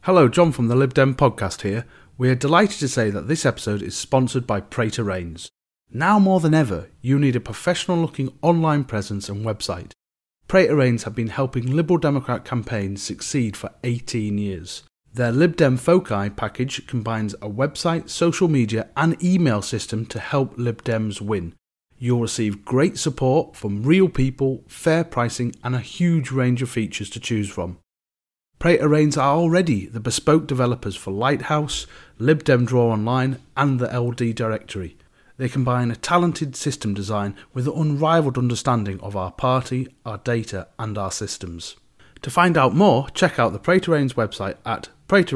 Hello, John from the Lib Dem podcast here. We are delighted to say that this episode is sponsored by Pray to Rains. Now more than ever, you need a professional-looking online presence and website. Pray to Rains have been helping Liberal Democrat campaigns succeed for 18 years. Their Lib Dem Foci package combines a website, social media and email system to help Lib Dems win. You'll receive great support from real people, fair pricing and a huge range of features to choose from. Pray to Rains are already the bespoke developers for Lighthouse, Lib Dem Draw Online and the LD Directory. They combine a talented system design with an unrivaled understanding of our party, our data and our systems. To find out more, check out the Pray to Rains website at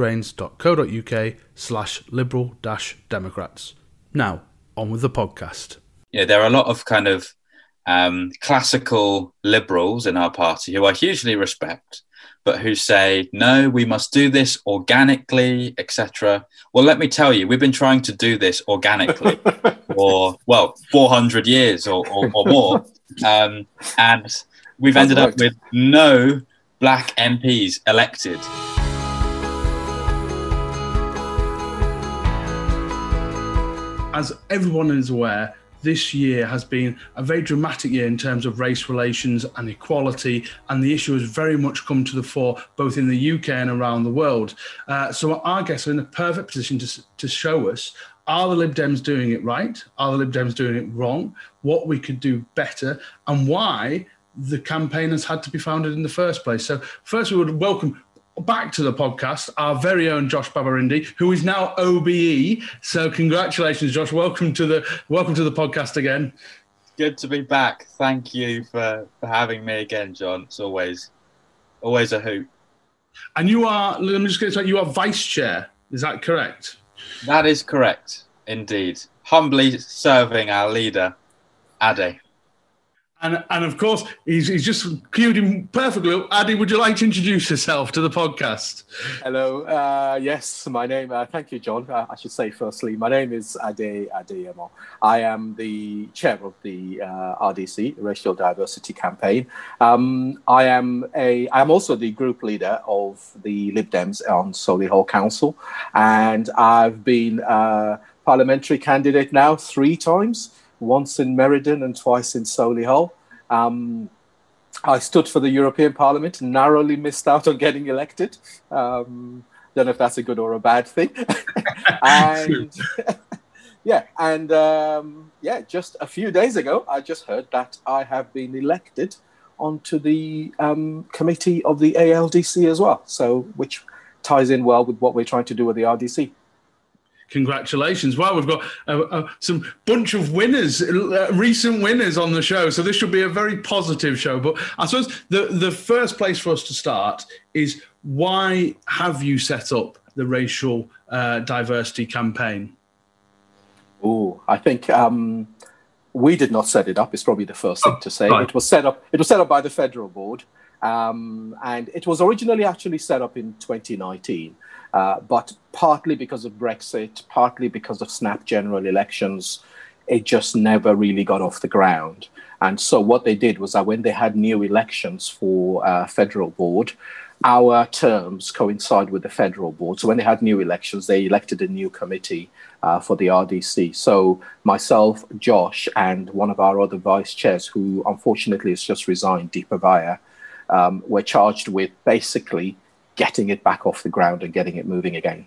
praytorains.co.uk/liberal-democrats. Now, on with the podcast. Yeah, there are a lot of kind of classical liberals in our party who I hugely respect, but who say, no, we must do this organically, etc. Well, let me tell you, we've been trying to do this organically for, 400 years or more. And we've ended up with no black MPs elected. As everyone is aware, this year has been a very dramatic year in terms of race relations and equality, and the issue has very much come to the fore both in the UK and around the world. So our guests are in a perfect position to show us, are the Lib Dems doing it right? Are the Lib Dems doing it wrong? What we could do better and why the campaign has had to be founded in the first place. So first we would welcome back to the podcast our very own Josh Babarindi, who is now OBE. So congratulations, Josh. Welcome to the podcast again. Good to be back. Thank you for having me again, John. It's always a hoot. And you are, let me just get this, you are vice chair. Is that correct? That is correct, indeed. Humbly serving our leader, Ade. And of course, he's just cued him perfectly. Ade, would you like to introduce yourself to the podcast? Hello. Yes, my name. Thank you, John. I should say firstly, my name is Ade Adeyemo. I am the chair of the RDC, Racial Diversity Campaign. I am also the group leader of the Lib Dems on Solihull Council, and I've been a parliamentary candidate now 3 times. Once in Meriden and twice in Solihull. I stood for the European Parliament and narrowly missed out on getting elected. Don't know if that's a good or a bad thing. Just a few days ago, I just heard that I have been elected onto the committee of the ALDC as well. So, which ties in well with what we're trying to do with the RDC. Congratulations. Wow, we've got some bunch of winners, recent winners on the show. So this should be a very positive show. But I suppose the first place for us to start is, why have you set up the Racial Diversity Campaign? Oh, I think we did not set it up. It's probably the first thing to say. Right. It was set up by the federal board. And it was originally actually set up in 2019. But partly because of Brexit, partly because of snap general elections, it just never really got off the ground. And so what they did was that when they had new elections for federal board, our terms coincide with the federal board. So when they had new elections, they elected a new committee for the RDC. So myself, Josh, and one of our other vice chairs, who unfortunately has just resigned, Deepa Vaya, were charged with basically getting it back off the ground and getting it moving again.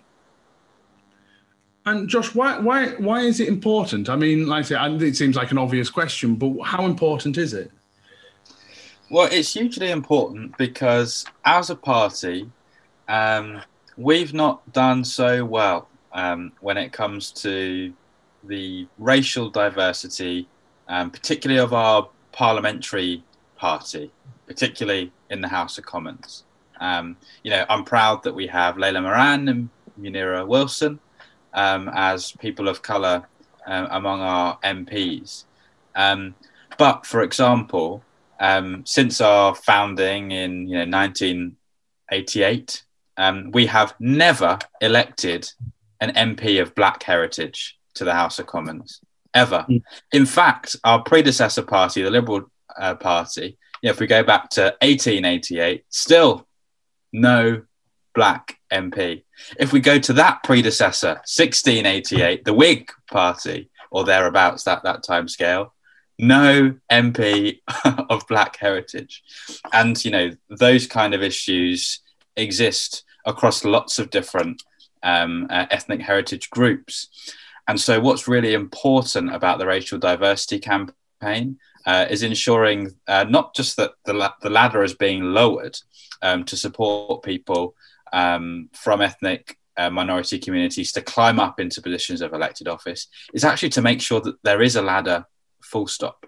And Josh, why is it important? I mean, like I say, it seems like an obvious question, but how important is it? Well, it's hugely important because as a party, we've not done so well when it comes to the racial diversity, particularly of our parliamentary party, particularly in the House of Commons. I'm proud that we have Layla Moran and Munira Wilson as people of colour among our MPs. But, for example, since our founding in 1988, we have never elected an MP of black heritage to the House of Commons, ever. In fact, our predecessor party, the Liberal Party, if we go back to 1888, still no black MP. If we go to that predecessor, 1688, the Whig Party, or thereabouts, that time scale, no MP of black heritage. And, those kind of issues exist across lots of different ethnic heritage groups. And so what's really important about the racial diversity campaign is ensuring not just that the ladder is being lowered to support people from ethnic minority communities to climb up into positions of elected office, is actually to make sure that there is a ladder, full stop.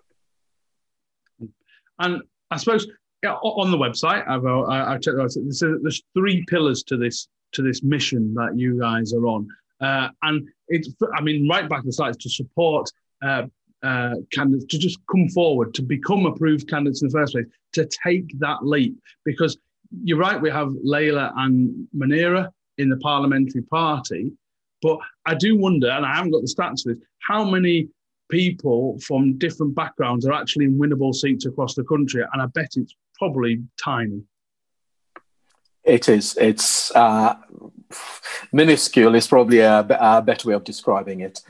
And I suppose on the website, I've checked out. There's 3 pillars to this mission that you guys are on, and it's, right back to the slides, to support candidates to just come forward, to become approved candidates in the first place, to take that leap. Because you're right, we have Layla and Munira in the parliamentary party, but I do wonder, and I haven't got the stats for this, how many people from different backgrounds are actually in winnable seats across the country, and I bet it's probably tiny. It is. It's minuscule is probably a better way of describing it.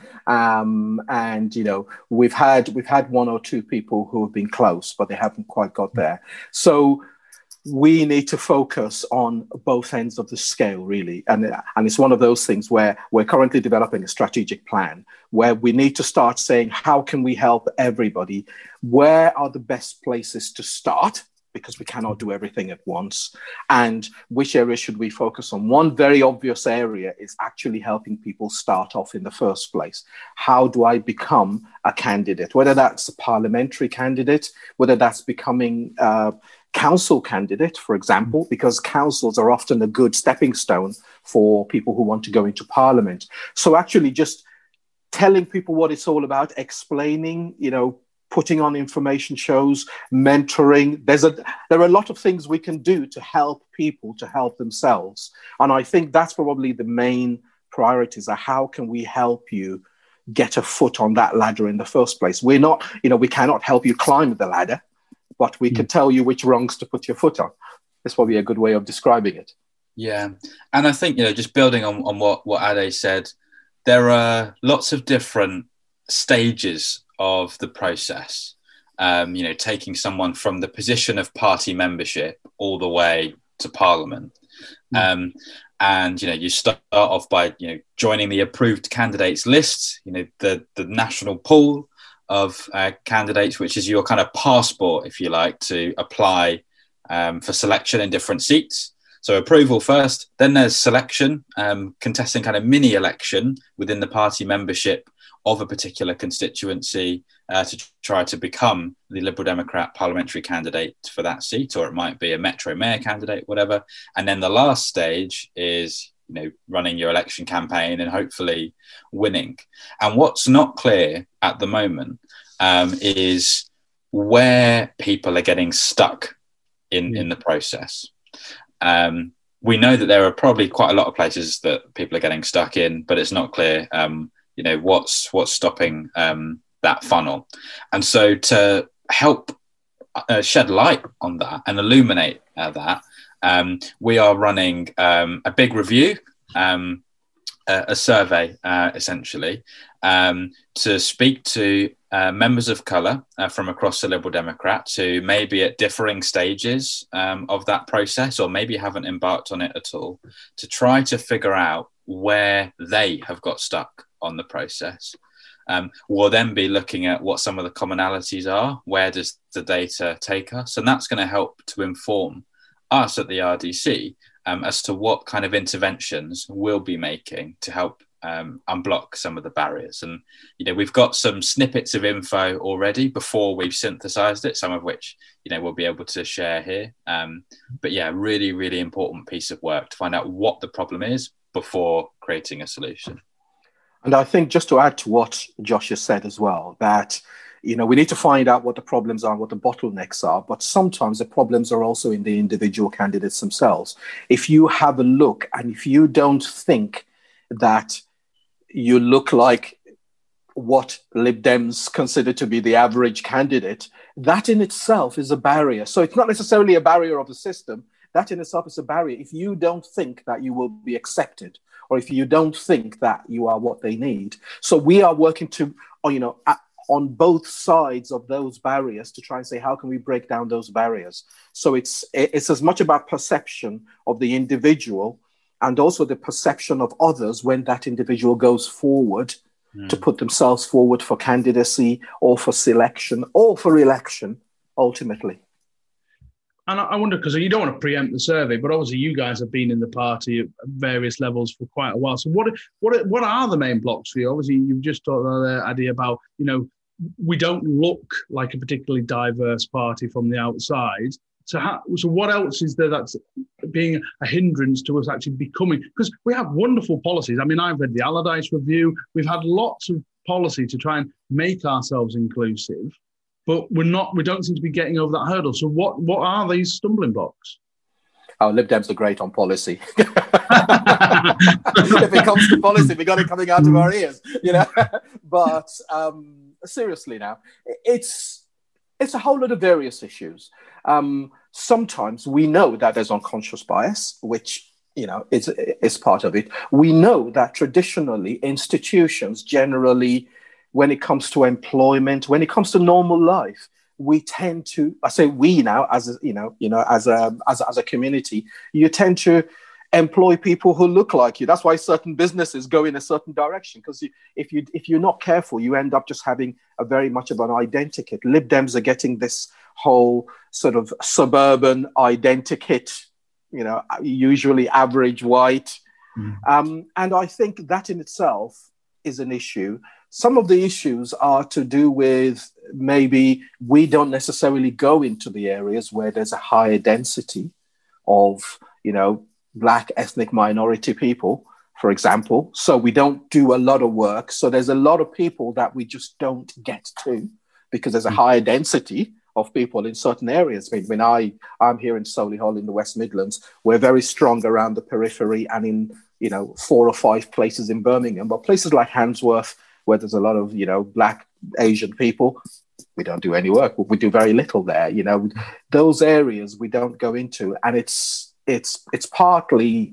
And we've had 1 or 2 people who have been close, but they haven't quite got there. So we need to focus on both ends of the scale, really. And it's one of those things where we're currently developing a strategic plan where we need to start saying, how can we help everybody? Where are the best places to start? Because we cannot do everything at once. And which area should we focus on? One very obvious area is actually helping people start off in the first place. How do I become a candidate? Whether that's a parliamentary candidate, whether that's becoming council candidate, for example, because councils are often a good stepping stone for people who want to go into parliament. So actually just telling people what it's all about, explaining, putting on information shows, mentoring. There are a lot of things we can do to help people to help themselves. And I think that's probably the main priorities are how can we help you get a foot on that ladder in the first place? We're not, we cannot help you climb the ladder, but we can tell you which rungs to put your foot on. That's probably a good way of describing it. Yeah. And I think, just building on what Ade said, there are lots of different stages of the process, taking someone from the position of party membership all the way to Parliament. And, you start off by, joining the approved candidates list, the national pool of candidates, which is your kind of passport, if you like, to apply for selection in different seats. So approval first, then there's selection, contesting kind of mini election within the party membership of a particular constituency to try to become the Liberal Democrat parliamentary candidate for that seat, or it might be a Metro Mayor candidate, whatever. And then the last stage is, running your election campaign and hopefully winning. And what's not clear at the moment is where people are getting stuck in the process. We know that there are probably quite a lot of places that people are getting stuck in, but it's not clear, what's stopping that funnel. And so to help shed light on that and illuminate that, we are running a big review, a survey, essentially, to speak to members of colour from across the Liberal Democrats who may be at differing stages of that process, or maybe haven't embarked on it at all, to try to figure out where they have got stuck on the process. We'll then be looking at what some of the commonalities are. Where does the data take us? And that's going to help to inform us at the RDC as to what kind of interventions we'll be making to help unblock some of the barriers. And, we've got some snippets of info already before we've synthesized it, some of which, we'll be able to share here. But yeah, really, really important piece of work to find out what the problem is before creating a solution. And I think just to add to what Josh has said as well, that, we need to find out what the problems are, what the bottlenecks are, but sometimes the problems are also in the individual candidates themselves. If you have a look and if you don't think that you look like what Lib Dems consider to be the average candidate, that in itself is a barrier. So it's not necessarily a barrier of the system. that in itself is a barrier. If you don't think that you will be accepted, or if you don't think that you are what they need. So we are working to, on both sides of those barriers to try and say, how can we break down those barriers? So it's as much about perception of the individual and also the perception of others when that individual goes forward to put themselves forward for candidacy or for selection or for election, ultimately. And I wonder, because you don't want to preempt the survey, but obviously you guys have been in the party at various levels for quite a while. So what are the main blocks for you? Obviously, you've just talked about the idea about, we don't look like a particularly diverse party from the outside. So what else is there that's being a hindrance to us actually becoming? Because we have wonderful policies. I mean, I've read the Allardyce Review. We've had lots of policy to try and make ourselves inclusive, but we don't seem to be getting over that hurdle. So what are these stumbling blocks? Oh, Lib Dems are great on policy. If it comes to policy, we got it coming out of our ears, But seriously now, it's a whole lot of various issues. Sometimes we know that there's unconscious bias, which, is part of it. We know that traditionally institutions generally, when it comes to employment, when it comes to normal life, we tend to, I say we now, as a community, you tend to employ people who look like you. That's why certain businesses go in a certain direction, because if you're not careful, you end up just having a very much of an identikit. Lib Dems are getting this whole sort of suburban identikit, usually average white. And I think that in itself is an issue. Some of the issues are to do with maybe we don't necessarily go into the areas where there's a higher density of, Black ethnic minority people, for example. So we don't do a lot of work. So there's a lot of people that we just don't get to because there's a higher density of people in certain areas. I mean, I'm here in Solihull in the West Midlands. We're very strong around the periphery and in, 4 or 5 places in Birmingham. But places like Handsworth, where there's a lot of, Black Asian people, we don't do any work. We do very little there. Those areas we don't go into. And it's partly,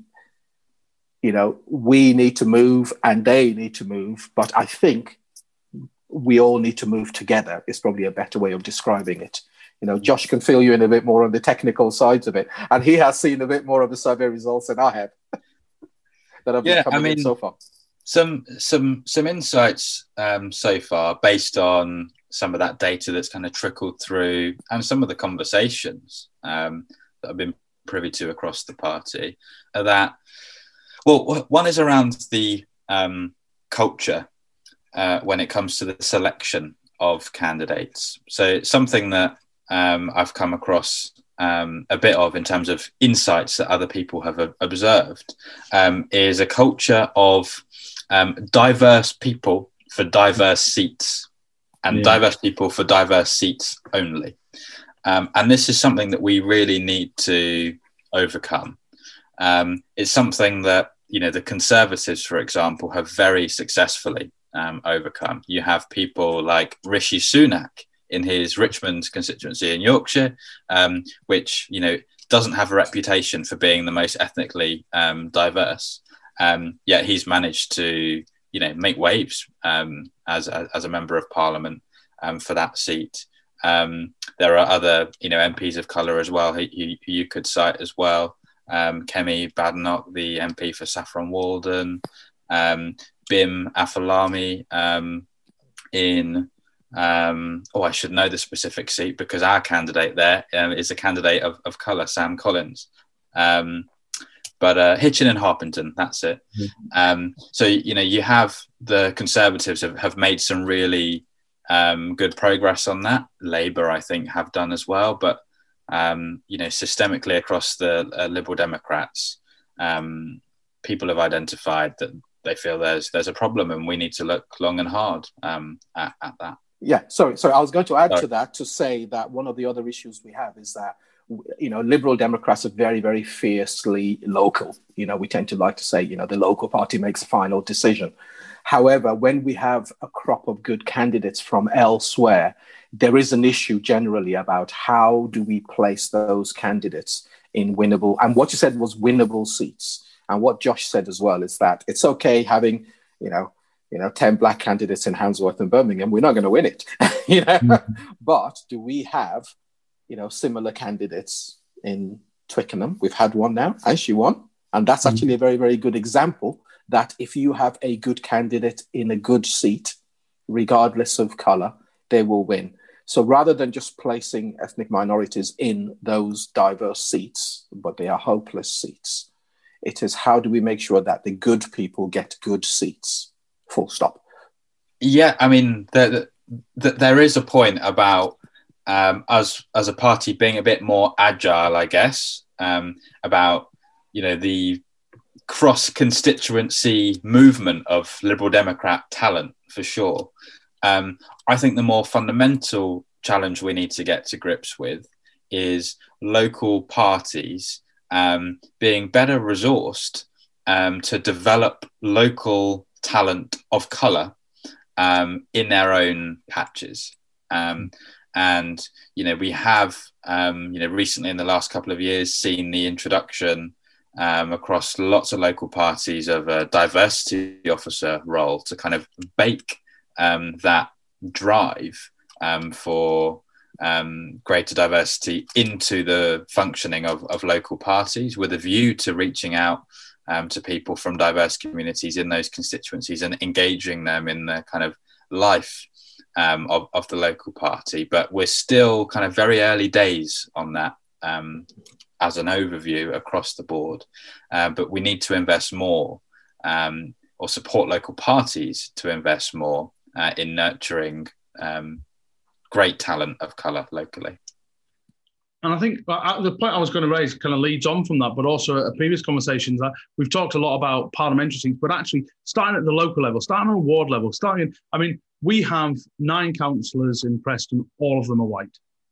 we need to move and they need to move. But I think we all need to move together is probably a better way of describing it. Josh can fill you in a bit more on the technical sides of it. And he has seen a bit more of the survey results than I have that have been coming in so far. Some insights so far based on some of that data that's kind of trickled through and some of the conversations that I've been privy to across the party are that, well, one is around the culture when it comes to the selection of candidates. So it's something that I've come across a bit of in terms of insights that other people have observed is a culture of diverse people for diverse seats and diverse people for diverse seats only. And this is something that we really need to overcome. It's something that, the Conservatives, for example, have very successfully overcome. You have people like Rishi Sunak in his Richmond constituency in Yorkshire, which, doesn't have a reputation for being the most ethnically diverse. Yet he's managed to, make waves as a member of parliament for that seat. There are other, MPs of colour as well who you could cite as well. Kemi Badenoch, the MP for Saffron Walden, Bim Afalami in, I should know the specific seat because our candidate there is a candidate of colour, Sam Collins. But Hitchin and Harpenden, that's it. So, you have the Conservatives have made some really good progress on that. Labour, I think, have done as well. But, systemically across the Liberal Democrats, people have identified that they feel there's a problem and we need to look long and hard at that. Yeah, sorry. I was going to add to that to say that one of the other issues we have is that, Liberal Democrats are very, very fiercely local. We tend to like to say, the local party makes a final decision. However, when we have a crop of good candidates from elsewhere, there is an issue generally about how do we place those candidates in winnable, and what you said was winnable seats. And what Josh said as well is that it's okay having, 10 black candidates in Handsworth and Birmingham. We're not going to win it, But do we have, similar candidates in Twickenham? We've had one now, and she won. And that's actually a very, very good example that if you have a good candidate in a good seat, regardless of colour, they will win. So rather than just placing ethnic minorities in those diverse seats, but they are hopeless seats, it is how do we make sure that the good people get good seats, full stop. Yeah, I mean, there is a point about us as a party being a bit more agile, I guess, about, the cross-constituency movement of Liberal Democrat talent, for sure. I think the more fundamental challenge we need to get to grips with is local parties being better resourced to develop local talent of colour in their own patches. And, we have, recently in the last couple of years seen the introduction across lots of local parties of a diversity officer role to kind of bake that drive for greater diversity into the functioning of local parties, with a view to reaching out to people from diverse communities in those constituencies and engaging them in the kind of life of the local party. But we're still kind of very early days on that as an overview across the board. But we need to invest more or support local parties to invest more in nurturing great talent of colour locally. And I think the point I was going to raise kind of leads on from that, but also at previous conversations, we've talked a lot about parliamentary seats, but actually starting at the local level, starting on a ward level, we have 9 councillors in Preston, all of them are white,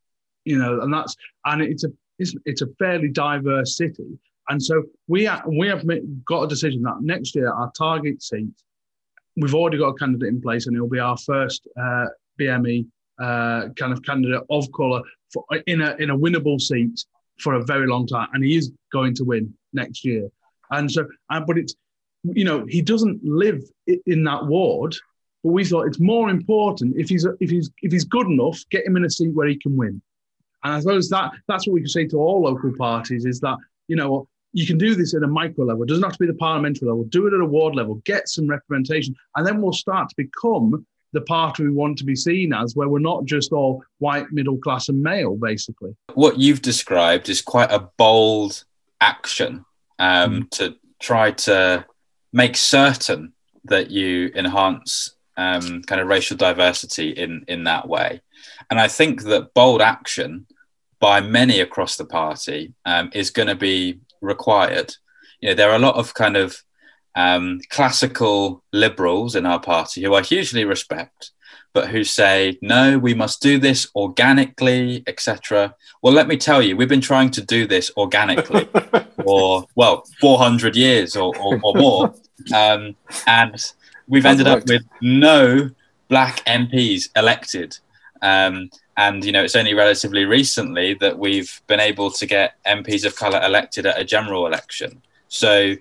and it's a fairly diverse city. And so we have got a decision that next year, our target seat, we've already got a candidate in place, and it'll be our first BME kind of candidate of colour in a winnable seat for a very long time, and he is going to win next year. And so, but it's he doesn't live in that ward. But we thought it's more important if he's good enough, get him in a seat where he can win. And I suppose that's what we can say to all local parties is that you can do this at a micro level. It doesn't have to be the parliamentary level. Do it at a ward level. Get some representation, and then we'll start to become the party we want to be seen as, where we're not just all white, middle class, and male, basically. What you've described is quite a bold action to try to make certain that you enhance kind of racial diversity in that way. And I think that bold action by many across the party is going to be required. There are a lot of kind of classical liberals in our party who I hugely respect, but who say, no, we must do this organically, etc. Well, let me tell you, we've been trying to do this organically for, 400 years or more. And we've ended up with no black MPs elected. And, it's only relatively recently that we've been able to get MPs of colour elected at a general election. So,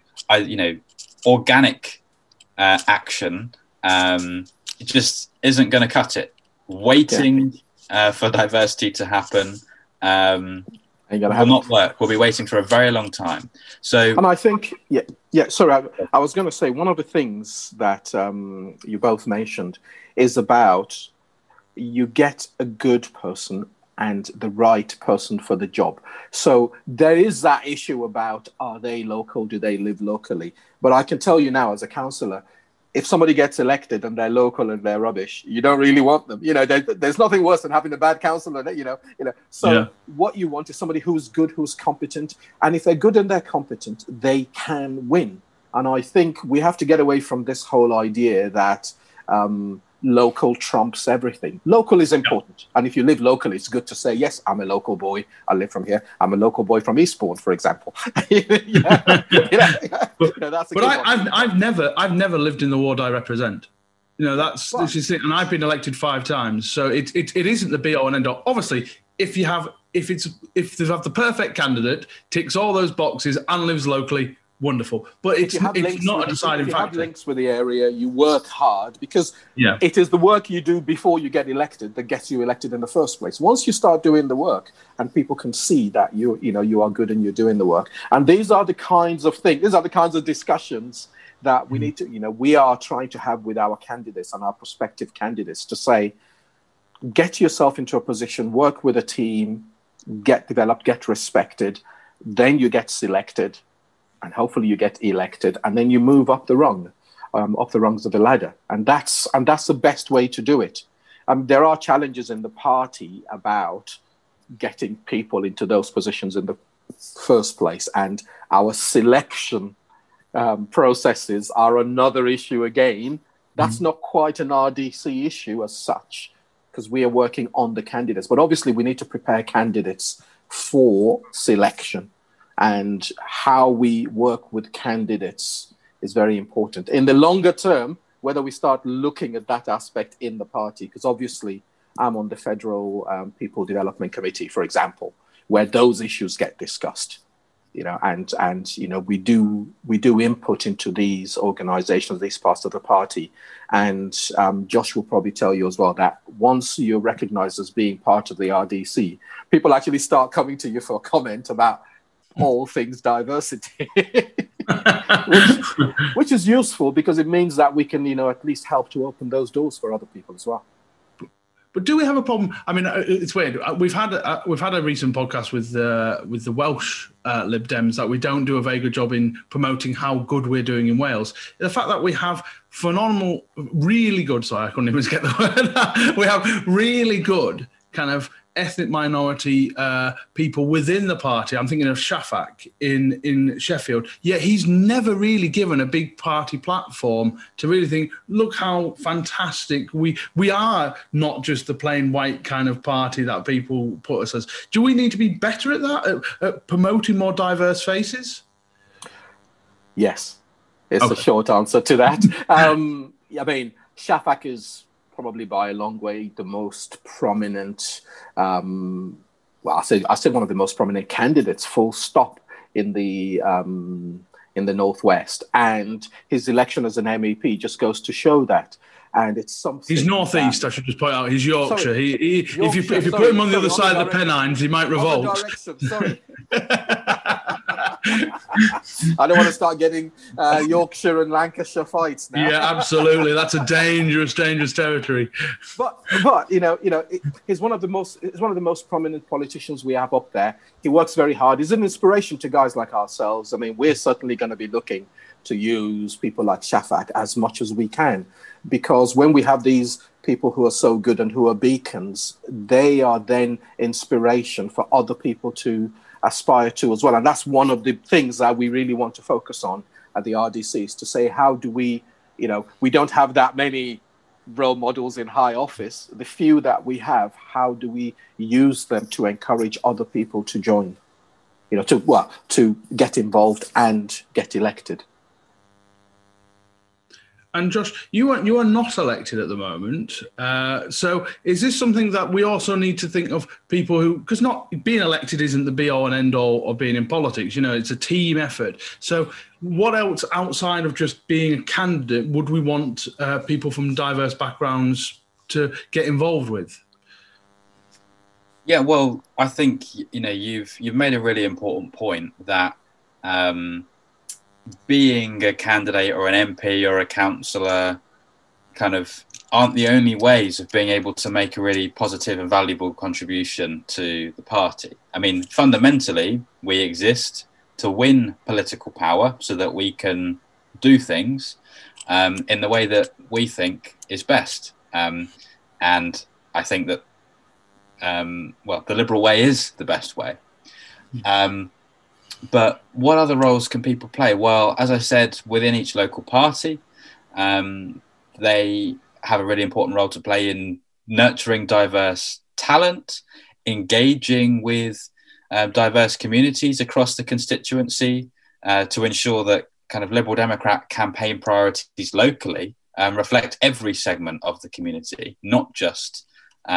organic action it just isn't going to cut it. Waiting for diversity to happen will not work. We'll be waiting for a very long time. So, and I think, sorry, I was going to say one of the things that you both mentioned is about you get a good person and the right person for the job. So there is that issue about, are they local? Do they live locally? But I can tell you now as a councillor, if somebody gets elected and they're local and they're rubbish, you don't really want them. There's nothing worse than having a bad councillor. So what you want is somebody who's good, who's competent. And if they're good and they're competent, they can win. And I think we have to get away from this whole idea that local trumps everything. Local is important. And if you live locally, it's good to say, yes, I'm a local boy. I live from here. I'm a local boy from Eastbourne, for example. I've never lived in the ward I represent. This is it. And I've been elected 5 times, so it isn't the be all and end all. Obviously, if they have the perfect candidate, ticks all those boxes and lives locally, wonderful. But it's not a deciding factor. If you have links with the area, you work hard, because it is the work you do before you get elected that gets you elected in the first place. Once you start doing the work and people can see that you are good and you're doing the work, and these are the kinds of discussions that we need to, we are trying to have with our candidates and our prospective candidates, to say, get yourself into a position, work with a team, get developed, get respected, then you get selected, and hopefully you get elected, and then you move up the rungs of the ladder. And that's the best way to do it. There are challenges in the party about getting people into those positions in the first place, and our selection processes are another issue again. That's not quite an RDC issue as such, because we are working on the candidates. But obviously we need to prepare candidates for selection, and how we work with candidates is very important. In the longer term, whether we start looking at that aspect in the party, because obviously I'm on the Federal People Development Committee, for example, where those issues get discussed. And we do input into these organizations, these parts of the party. And Josh will probably tell you as well that once you're recognized as being part of the RDC, people actually start coming to you for a comment about all things diversity, which is useful, because it means that we can, at least help to open those doors for other people as well. But do we have a problem? I mean, it's weird. We've had a recent podcast with the Welsh Lib Dems that we don't do a very good job in promoting how good we're doing in Wales. The fact that we have phenomenal, really good. Sorry, I couldn't even get the word out. We have really good kind of ethnic minority people within the party. I'm thinking of Shafak in Sheffield. Yet he's never really given a big party platform to really think, look how fantastic we are, not just the plain white kind of party that people put us as. Do we need to be better at that, at promoting more diverse faces? Yes, it's a short answer to that. I mean, Shafak is probably by a long way the most prominent, I say one of the most prominent candidates, full stop, in the Northwest. And his election as an MEP just goes to show that. And it's something. He's northeast. I should just point out. He's Yorkshire. Sorry, Yorkshire. If you put him on the other side of the Pennines, he might revolt. Sorry. I don't want to start getting Yorkshire and Lancashire fights now. Yeah, absolutely. That's a dangerous territory. But he's one of the most prominent politicians we have up there. He works very hard. He's an inspiration to guys like ourselves. I mean, we're certainly going to be looking to use people like Shafak as much as we can, because when we have these people who are so good and who are beacons, they are then inspiration for other people to aspire to as well. And that's one of the things that we really want to focus on at the RDC, is to say, how do we don't have that many role models in high office. The few that we have, how do we use them to encourage other people to join, to get involved and get elected? And Josh, you are not elected at the moment. So is this something that we also need to think of people who, because not being elected isn't the be all and end all of being in politics, it's a team effort. So what else outside of just being a candidate would we want people from diverse backgrounds to get involved with? Yeah, well, I think, you've made a really important point that being a candidate or an MP or a councillor kind of aren't the only ways of being able to make a really positive and valuable contribution to the party. I mean, fundamentally, we exist to win political power so that we can do things in the way that we think is best. And I think that, the Liberal way is the best way. But what other roles can people play? Well, as I said, within each local party, they have a really important role to play in nurturing diverse talent, engaging with diverse communities across the constituency to ensure that kind of Liberal Democrat campaign priorities locally reflect every segment of the community, not just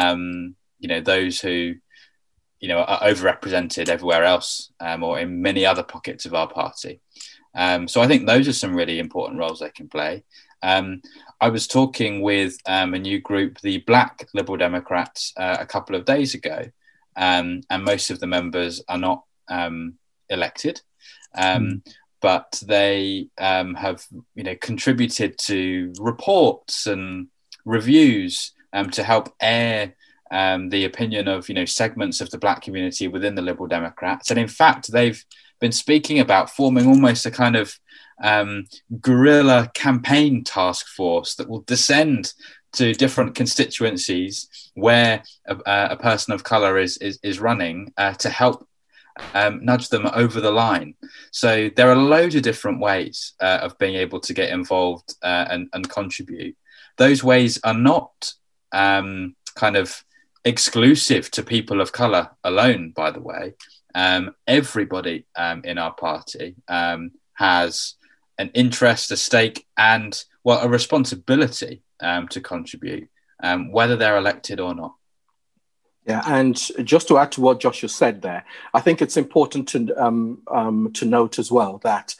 those who are overrepresented everywhere else, or in many other pockets of our party. So I think those are some really important roles they can play. I was talking with a new group, the Black Liberal Democrats, a couple of days ago, and most of the members are not elected, but they have contributed to reports and reviews to help air the opinion of segments of the Black community within the Liberal Democrats. And in fact, they've been speaking about forming almost a kind of guerrilla campaign task force that will descend to different constituencies where a person of colour is running to help nudge them over the line. So there are loads of different ways of being able to get involved and contribute. Those ways are not kind of exclusive to people of colour alone, by the way. Everybody in our party has an interest, a stake, and a responsibility to contribute, whether they're elected or not. Yeah, and just to add to what Joshua said there, I think it's important to note as well that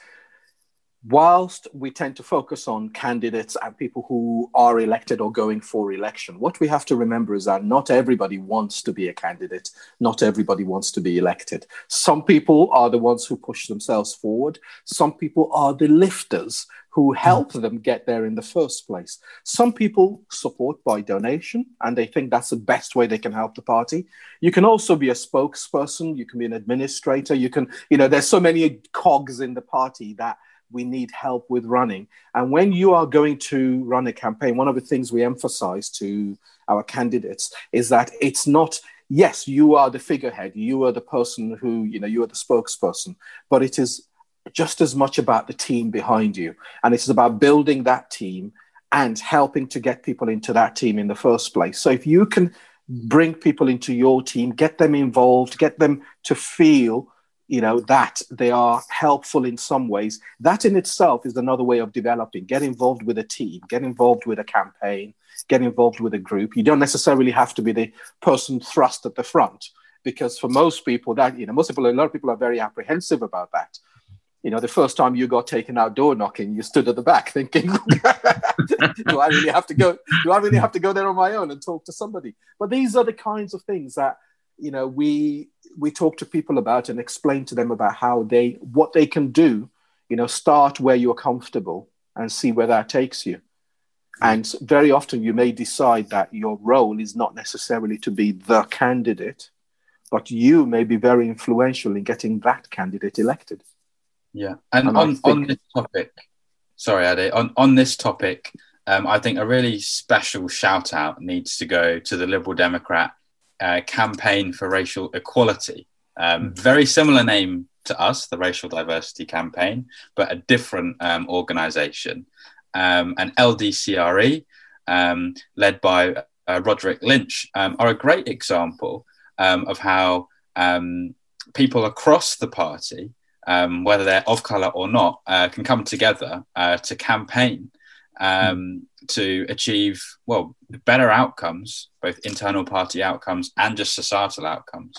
whilst we tend to focus on candidates and people who are elected or going for election, what we have to remember is that not everybody wants to be a candidate. Not everybody wants to be elected. Some people are the ones who push themselves forward. Some people are the lifters who help them get there in the first place. Some people support by donation, and they think that's the best way they can help the party. You can also be a spokesperson. You can be an administrator. You can, there's so many cogs in the party that we need help with running. And when you are going to run a campaign, one of the things we emphasize to our candidates is that it's not, yes, you are the figurehead, you are the person who, you are the spokesperson, but it is just as much about the team behind you. And it's about building that team and helping to get people into that team in the first place. So if you can bring people into your team, get them involved, get them to feel that they are helpful in some ways, that in itself is another way of developing. Get involved with a team, get involved with a campaign, get involved with a group. You don't necessarily have to be the person thrust at the front, because for most people a lot of people are very apprehensive about that. The first time you got taken out door knocking, you stood at the back thinking, do I really have to go? Do I really have to go there on my own and talk to somebody? But these are the kinds of things that we talk to people about and explain to them about what they can do. Start where you're comfortable and see where that takes you. And very often you may decide that your role is not necessarily to be the candidate, but you may be very influential in getting that candidate elected. Yeah. And on this topic, sorry, Ade, on this topic, I think a really special shout out needs to go to the Liberal Democrat Campaign for Racial Equality. Very similar name to us, the Racial Diversity Campaign, but a different organisation. And LDCRE, led by Roderick Lynch, are a great example of how people across the party, whether they're of colour or not, can come together to campaign to achieve, better outcomes, both internal party outcomes and just societal outcomes.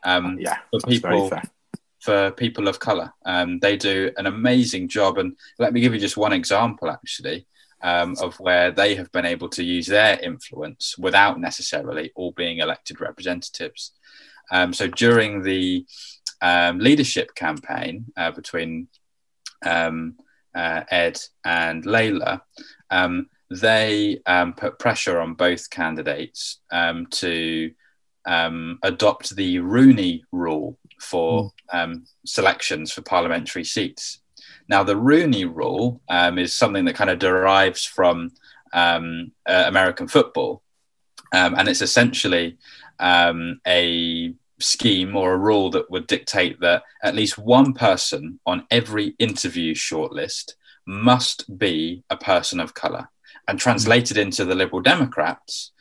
For people of colour. They do an amazing job. And let me give you just one example, actually, of where they have been able to use their influence without necessarily all being elected representatives. So during the leadership campaign between Ed and Layla, they put pressure on both candidates to adopt the Rooney Rule for selections for parliamentary seats. Now, the Rooney Rule is something that kind of derives from American football, and it's essentially a scheme or a rule that would dictate that at least one person on every interview shortlist must be a person of colour. And translated into the Liberal Democrats,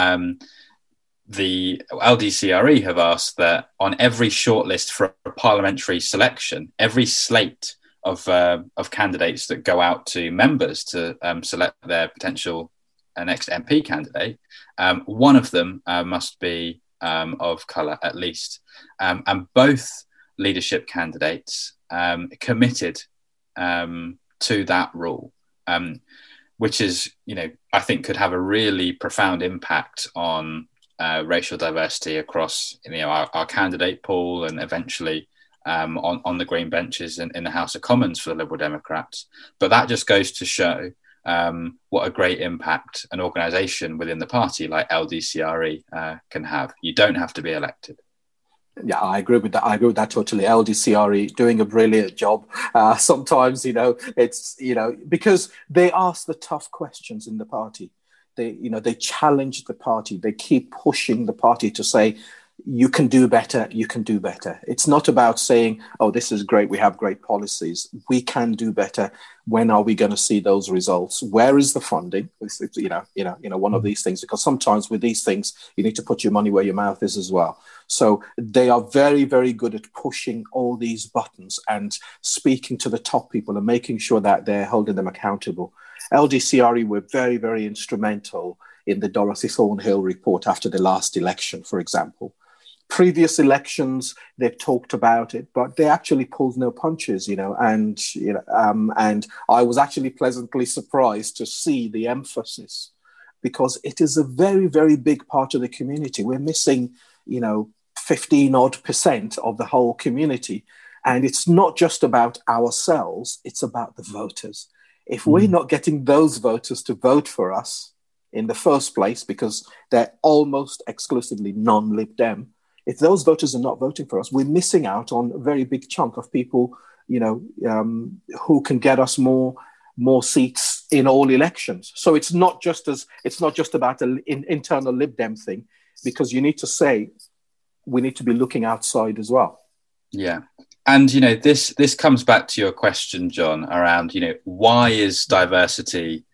the LDCRE have asked that on every shortlist for a parliamentary selection, every slate of candidates that go out to members to select their potential next MP candidate, one of them must be of colour at least, and both leadership candidates committed to that rule, which is, I think could have a really profound impact on racial diversity across our candidate pool, and eventually on the Green benches in the House of Commons for the Liberal Democrats. But that just goes to show what a great impact an organisation within the party like LDCRE can have. You don't have to be elected. Yeah, I agree with that. I agree with that totally. LDCRE doing a brilliant job. Sometimes, it's, because they ask the tough questions in the party. They challenge the party. They keep pushing the party to say, you can do better, you can do better. It's not about saying, oh, this is great, we have great policies. We can do better. When are we going to see those results? Where is the funding? It's, one of these things, because sometimes with these things, you need to put your money where your mouth is as well. So they are very, very good at pushing all these buttons and speaking to the top people and making sure that they're holding them accountable. LDCRE were very, very instrumental in the Dorothy Thornhill report after the last election, for example. Previous elections, they've talked about it, but they actually pulled no punches, and I was actually pleasantly surprised to see the emphasis, because it is a very, very big part of the community. We're missing, 15% of the whole community. And it's not just about ourselves, it's about the voters. If we're not getting those voters to vote for us in the first place, because they're almost exclusively non-Lib Dem, if those voters are not voting for us, we're missing out on a very big chunk of people, who can get us more seats in all elections. So it's not just about an internal Lib Dem thing, because you need to say we need to be looking outside as well. Yeah. And, this comes back to your question, John, around, why is diversity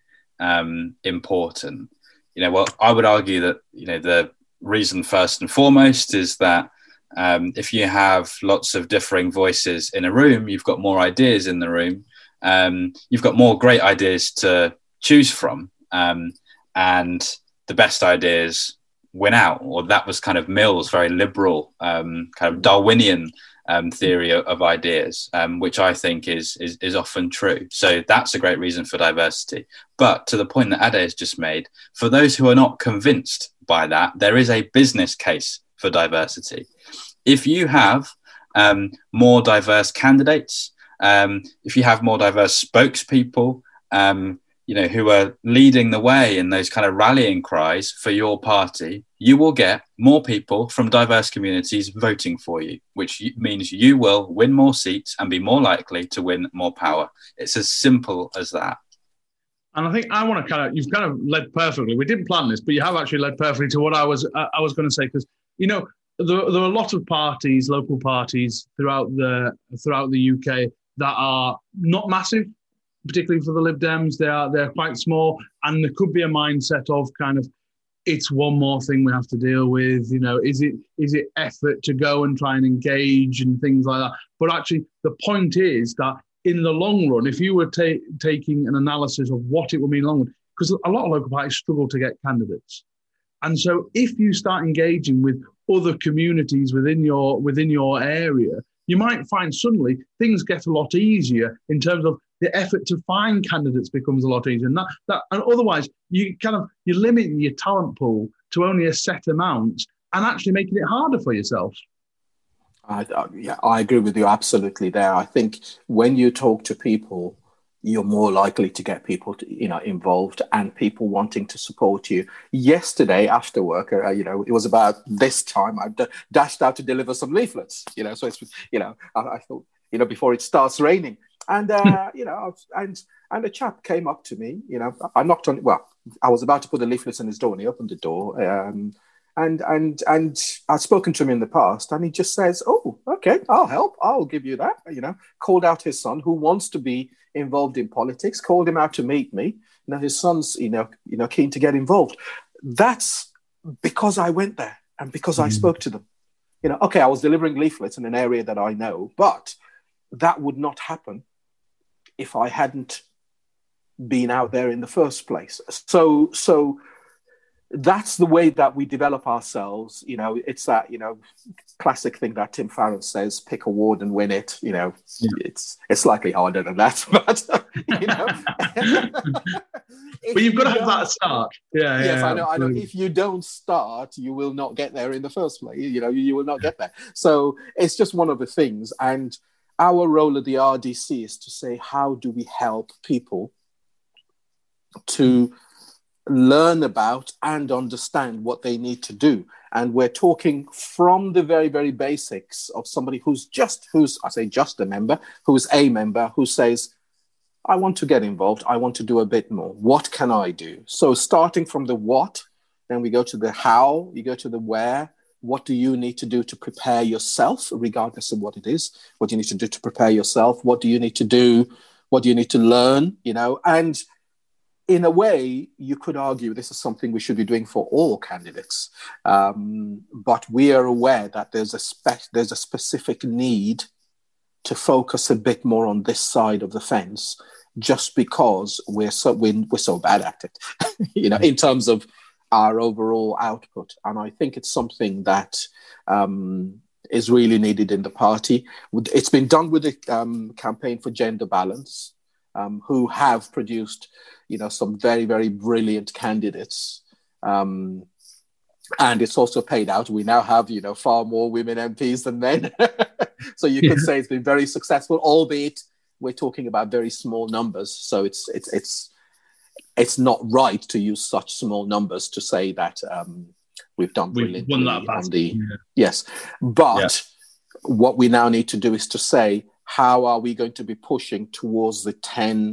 important? Well, I would argue that, the reason first and foremost is that if you have lots of differing voices in a room, you've got more ideas in the room, you've got more great ideas to choose from, and the best ideas win out. Or that was kind of Mill's very liberal, kind of Darwinian theory of ideas, which I think is often true. So that's a great reason for diversity. But to the point that Ade has just made, for those who are not convinced by that, there is a business case for diversity. If you have more diverse candidates, if you have more diverse spokespeople, who are leading the way in those kind of rallying cries for your party, you will get more people from diverse communities voting for you, which means you will win more seats and be more likely to win more power. It's as simple as that. And I think I want to you've kind of led perfectly. We didn't plan this, but you have actually led perfectly to what I was going to say, because, there are a lot of parties, local parties throughout the UK that are not massive, particularly for the Lib Dems. They're quite small, and there could be a mindset of kind of, it's one more thing we have to deal with. Is it effort to go and try and engage and things like that? But actually, the point is that in the long run, if you were taking an analysis of what it would mean in the long run, because a lot of local parties struggle to get candidates, and so if you start engaging with other communities within your area, you might find suddenly things get a lot easier in terms of the effort to find candidates becomes a lot easier. And and otherwise you're limiting your talent pool to only a set amount and actually making it harder for yourself. I agree with you absolutely there. I think when you talk to people, you're more likely to get people involved and people wanting to support you. Yesterday after work, it was about this time, I dashed out to deliver some leaflets, so it's, I thought, before it starts raining. And, and a chap came up to me, I knocked on, I was about to put the leaflets in his door and he opened the door. And I've spoken to him in the past, and he just says, "Oh, okay, I'll help. I'll give you that." Called out his son, who wants to be involved in politics. Called him out to meet me. His son's, keen to get involved. That's because I went there and because I spoke to them. I was delivering leaflets in an area that I know, but that would not happen if I hadn't been out there in the first place. So that's the way that we develop ourselves. It's that, classic thing that Tim Farron says, pick a ward and win it. It's slightly harder than that, but but you've got to have that start. Yes, I know. If you don't start, you will not get there in the first place. You will not get there. So it's just one of the things. And our role at the RDC is to say, how do we help people to learn about and understand what they need to do? And we're talking from the very, very basics of somebody who's a member, who's a member, who says, I want to get involved. I want to do a bit more. What can I do? So starting from the what, then we go to the how, you go to the where. What do you need to do to prepare yourself, regardless of what it is? What do you need to do to prepare yourself? What do you need to do? What do you need to learn? And in a way, you could argue this is something we should be doing for all candidates. But we are aware that there's a specific need to focus a bit more on this side of the fence, just because we're so bad at it, in terms of our overall output. And I think it's something that is really needed in the party. It's been done with the Campaign for Gender Balance, who have produced, some very, very brilliant candidates. And it's also paid out. We now have, far more women MPs than men. So you could say it's been very successful, albeit we're talking about very small numbers. So it's not right to use such small numbers to say that we've done brilliantly. Won that battle. Yes. But what we now need to do is to say, how are we going to be pushing towards the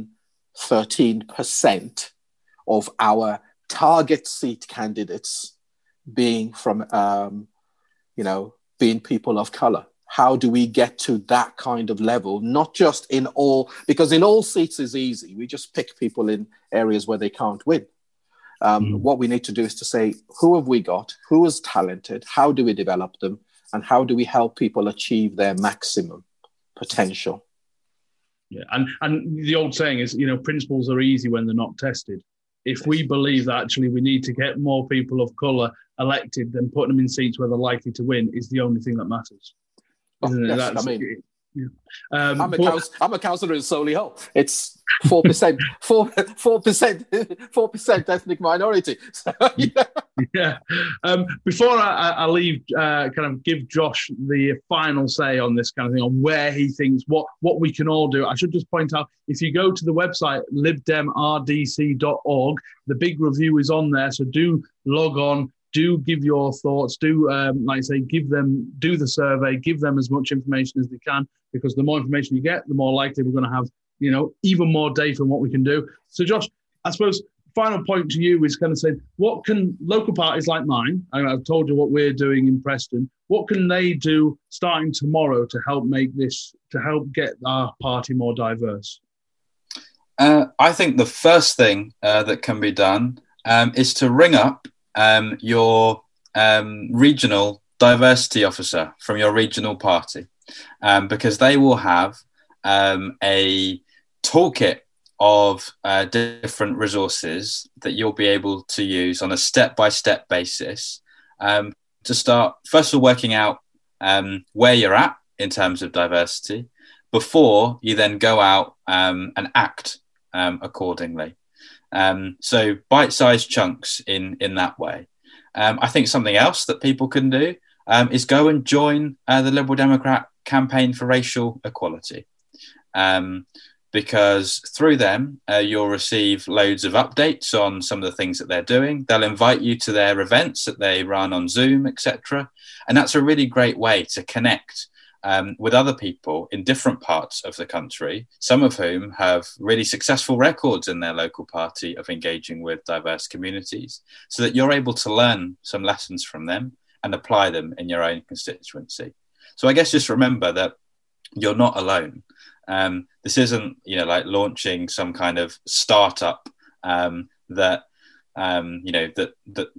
13% of our target seat candidates being from, being people of color? How do we get to that kind of level? Not just in all, because in all seats is easy. We just pick people in areas where they can't win. What we need to do is to say, who have we got? Who is talented? How do we develop them? And how do we help people achieve their maximum potential? Yeah, and the old saying is, principles are easy when they're not tested. If we believe that actually we need to get more people of colour elected, then putting them in seats where they're likely to win is the only thing that matters. Isn't it? Yes, I'm a councillor in Solihull. It's 4%, 4% ethnic minority. So, Yeah. Before I leave, kind of give Josh the final say on this kind of thing, on where he thinks what we can all do. I should just point out, if you go to the website libdemrdc.org, the big review is on there. So do log on. Do give your thoughts. Do, like I say, do the survey. Give them as much information as they can, because the more information you get, the more likely we're going to have, even more data on what we can do. So, Josh, I suppose final point to you is kind of saying, what can local parties like mine, and I've told you what we're doing in Preston, what can they do starting tomorrow to help get our party more diverse? I think the first thing that can be done is to ring up your regional diversity officer from your regional party, because they will have a toolkit of different resources that you'll be able to use on a step-by-step basis to start, first of all, working out where you're at in terms of diversity before you then go out and act accordingly. So bite-sized chunks in that way. I think something else that people can do is go and join the Liberal Democrat Campaign for Racial Equality, because through them you'll receive loads of updates on some of the things that they're doing. They'll invite you to their events that they run on Zoom, etc. And that's a really great way to connect with other people in different parts of the country, some of whom have really successful records in their local party of engaging with diverse communities, so that you're able to learn some lessons from them and apply them in your own constituency. So I guess just remember that you're not alone. This isn't, like launching some kind of startup that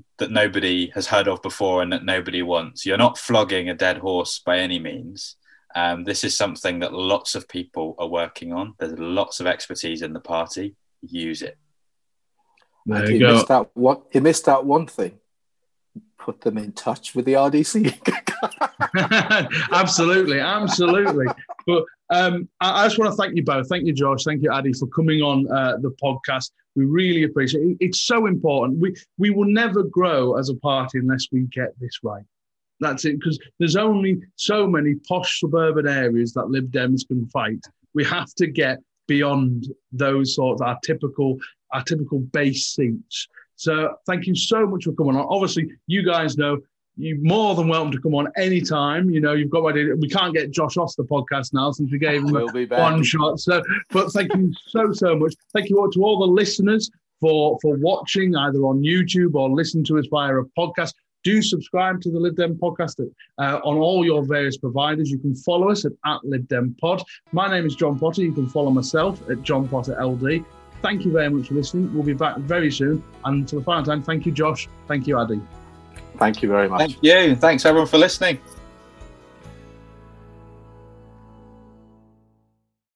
nobody has heard of before and that nobody wants. You're not flogging a dead horse by any means. This is something that lots of people are working on. There's lots of expertise in the party. Use it. And he missed out one thing. Put them in touch with the RDC. Absolutely. But I just want to thank you both. Thank you, Josh. Thank you, Addy, for coming on the podcast. We really appreciate it. It's so important. We will never grow as a party unless we get this right. That's it, because there's only so many posh suburban areas that Lib Dems can fight. We have to get beyond those sorts, our typical base seats. So thank you so much for coming on. Obviously, you guys know you're more than welcome to come on anytime. You know, you've got ready. We can't get Josh off the podcast now since we gave him one shot. So, but thank you so much. Thank you all to all the listeners for watching either on YouTube or listen to us via a podcast. Do subscribe to the Lib Dem podcast on all your various providers. You can follow us at LibDemPod. My name is John Potter. You can follow myself at John Potter LD. Thank you very much for listening. We'll be back very soon. And for the final time, thank you, Josh. Thank you, Addy. Thank you very much. Thank you. Thanks, everyone, for listening.